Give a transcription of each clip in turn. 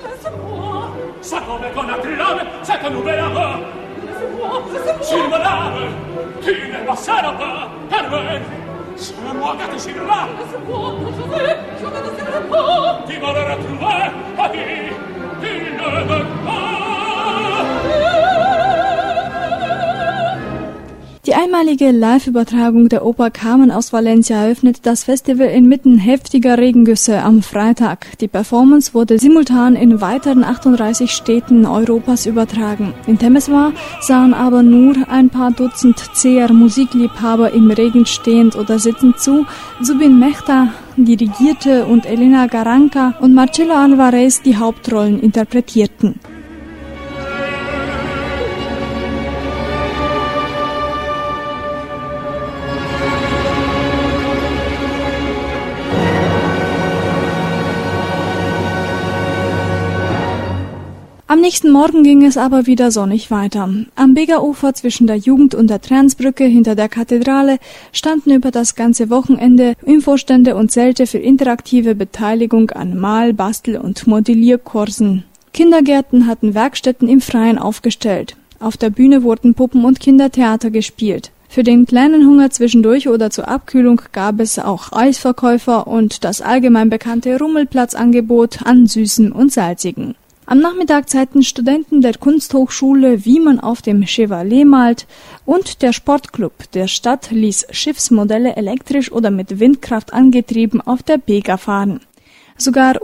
C'est moi. Ça come con attrillare, cette nouvelle voix. S'il me lave, tu ne passeras pas, Carmen. C'est moi qui te suivra. C'est moi, je ne sais pas. Tu vas le retrouver, Paris. Tu ne veux pas. Die einmalige Live-Übertragung der Oper Carmen aus Valencia eröffnet das Festival inmitten heftiger Regengüsse am Freitag. Die Performance wurde simultan in weiteren 38 Städten Europas übertragen. In Temeswar sahen aber nur ein paar Dutzend zäher Musikliebhaber im Regen stehend oder sitzend zu. Zubin Mehta dirigierte und Elena Garanca und Marcelo Alvarez die Hauptrollen interpretierten. Am nächsten Morgen ging es aber wieder sonnig weiter. Am Bega-Ufer zwischen der Jugend- und der Transbrücke hinter der Kathedrale standen über das ganze Wochenende Infostände und Zelte für interaktive Beteiligung an Mal-, Bastel- und Modellierkursen. Kindergärten hatten Werkstätten im Freien aufgestellt. Auf der Bühne wurden Puppen- und Kindertheater gespielt. Für den kleinen Hunger zwischendurch oder zur Abkühlung gab es auch Eisverkäufer und das allgemein bekannte Rummelplatzangebot an Süßen und Salzigen. Am Nachmittag zeigten Studenten der Kunsthochschule, wie man auf dem Chevalier malt, und der Sportclub der Stadt ließ Schiffsmodelle elektrisch oder mit Windkraft angetrieben auf der Bega fahren. Sogar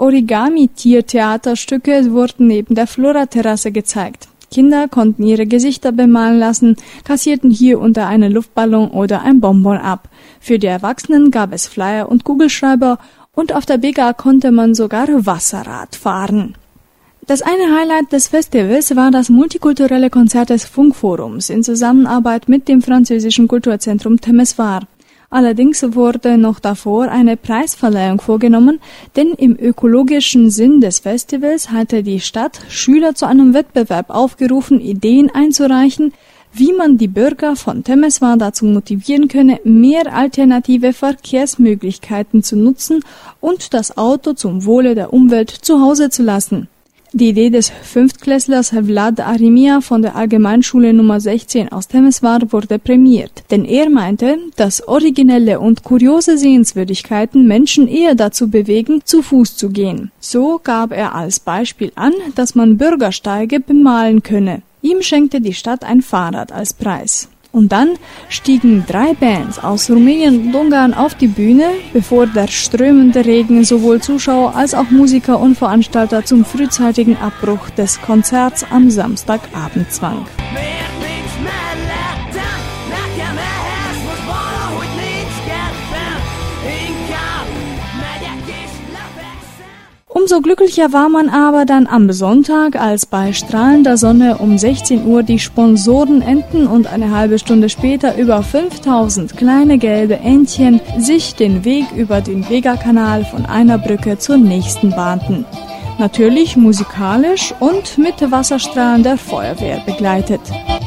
Origami-Tiertheaterstücke wurden neben der Flora-Terrasse gezeigt. Kinder konnten ihre Gesichter bemalen lassen, kassierten hier unter einen Luftballon oder ein Bonbon ab. Für die Erwachsenen gab es Flyer und Kugelschreiber und auf der Bega konnte man sogar Wasserrad fahren. Das eine Highlight des Festivals war das multikulturelle Konzert des Funkforums in Zusammenarbeit mit dem französischen Kulturzentrum Temeswar. Allerdings wurde noch davor eine Preisverleihung vorgenommen, denn im ökologischen Sinn des Festivals hatte die Stadt Schüler zu einem Wettbewerb aufgerufen, Ideen einzureichen, wie man die Bürger von Temeswar dazu motivieren könne, mehr alternative Verkehrsmöglichkeiten zu nutzen und das Auto zum Wohle der Umwelt zu Hause zu lassen. Die Idee des Fünftklässlers Vlad Arimia von der Allgemeinschule Nummer 16 aus Temeswar wurde prämiert, denn er meinte, dass originelle und kuriose Sehenswürdigkeiten Menschen eher dazu bewegen, zu Fuß zu gehen. So gab er als Beispiel an, dass man Bürgersteige bemalen könne. Ihm schenkte die Stadt ein Fahrrad als Preis. Und dann stiegen 3 Bands aus Rumänien und Ungarn auf die Bühne, bevor der strömende Regen sowohl Zuschauer als auch Musiker und Veranstalter zum frühzeitigen Abbruch des Konzerts am Samstagabend zwang. Umso glücklicher war man aber dann am Sonntag, als bei strahlender Sonne um 16 Uhr die Sponsoren enden und eine halbe Stunde später über 5000 kleine gelbe Entchen sich den Weg über den Vega-Kanal von einer Brücke zur nächsten bahnten. Natürlich musikalisch und mit Wasserstrahlen der Feuerwehr begleitet.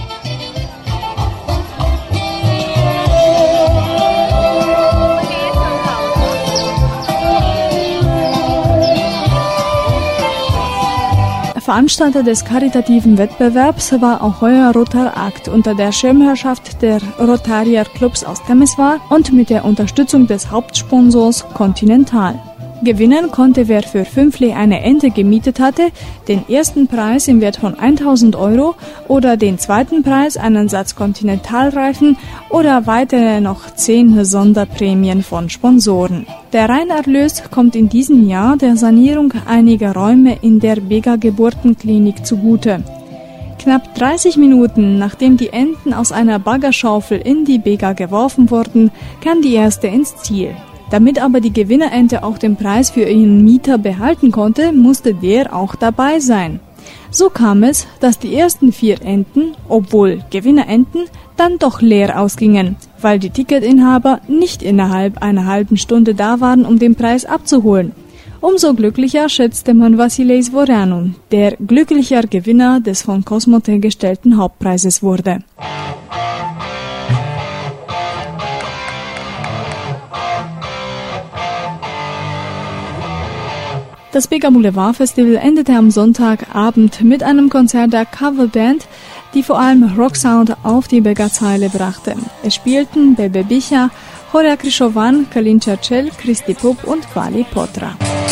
Veranstalter des karitativen Wettbewerbs war auch heuer Rotarakt unter der Schirmherrschaft der Rotarier Clubs aus Temeswar und mit der Unterstützung des Hauptsponsors Continental. Gewinnen konnte, wer für 5 Lei eine Ente gemietet hatte, den ersten Preis im Wert von 1000 € oder den zweiten Preis, einen Satz Continentalreifen oder weitere noch 10 Sonderprämien von Sponsoren. Der Reinerlös kommt in diesem Jahr der Sanierung einiger Räume in der Bega-Geburtenklinik zugute. Knapp 30 Minuten nachdem die Enten aus einer Baggerschaufel in die Bega geworfen wurden, kam die erste ins Ziel. Damit aber die Gewinnerente auch den Preis für ihren Mieter behalten konnte, musste der auch dabei sein. So kam es, dass die ersten 4 Enten, obwohl Gewinnerenten, dann doch leer ausgingen, weil die Ticketinhaber nicht innerhalb einer halben Stunde da waren, um den Preis abzuholen. Umso glücklicher schätzte man Vasilei Zvoreanu, der glücklicher Gewinner des von Cosmote gestellten Hauptpreises wurde. Das Bega Boulevard Festival endete am Sonntagabend mit einem Konzert der Coverband, die vor allem Rocksound auf die Bega-Zeile brachte. Es spielten Bebe Bicha, Horea Krishovan, Kalin Churchill, Kristi Pup und Vali Potra.